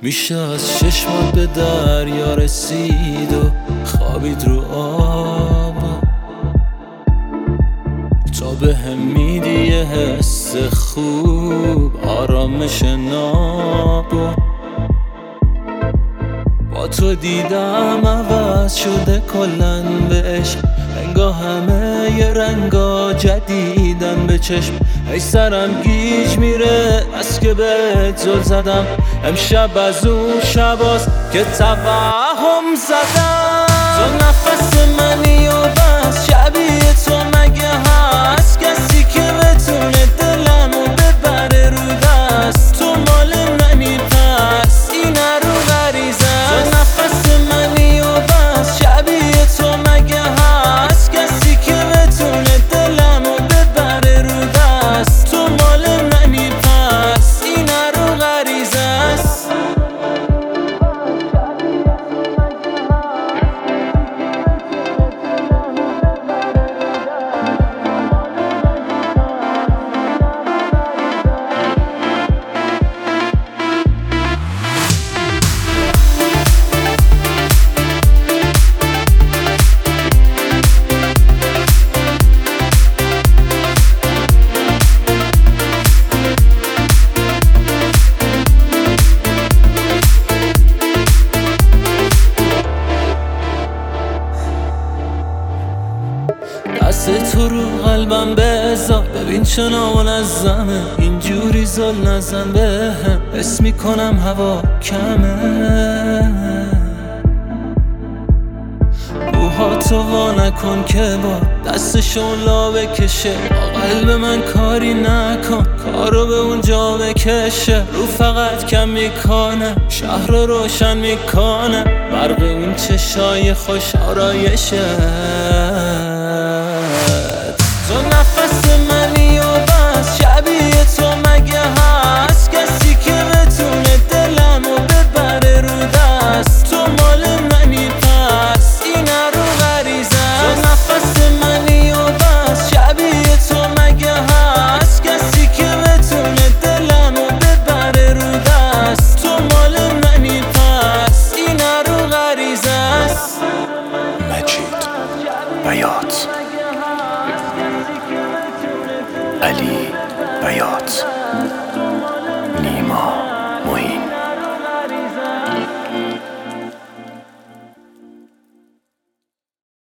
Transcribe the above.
میشه از چشمات به دریا رسید و خوابید رو آب، تا به هم میدی یه حس خوب، آرامش ناب. با تو دیدم عوض شده کلن به عشق، انگاه همه یه رنگا جدیدن به چشم. ای سرم گیج میره از که بهت زل زدم، امشب از اون شباست که توهم زدم. تو نفس منی و بس، شبیه تو مگه هست کسی که بتونه دلمو ببره رو دست؟ تو مال منی پس این رو غریزه است. تو نفس منی و بس، شبیه تو مگه هست کسی که بتونه دلمو ببره رو دست؟ تو مال منی پس این رو غریزه است. دست تو رو قلبم بذار، ببین چه نامنظمه، اینجوری زل نزن بهم، حس میکنم هوا کمه. روحاتو وا نکن که با دستشون لا بکشه، با قلب من کاری نکن کارو به اونجا بکشه. رو فقط کم میکنه، شهر رو روشن میکنه، برق اون چشای خوش آرایشه. تو نفس منی و بس، شبیه تو مگه هست کسی که بتونه دلمو ببره رو دست؟ تو مال منی پس این رو غریزه است. تو نفس منی و بس، شبیه تو مگه هست کسی که بتونه دلمو ببره رو دست؟ تو مال منی پس این رو غریزه است. مجید بیات، علی بیات.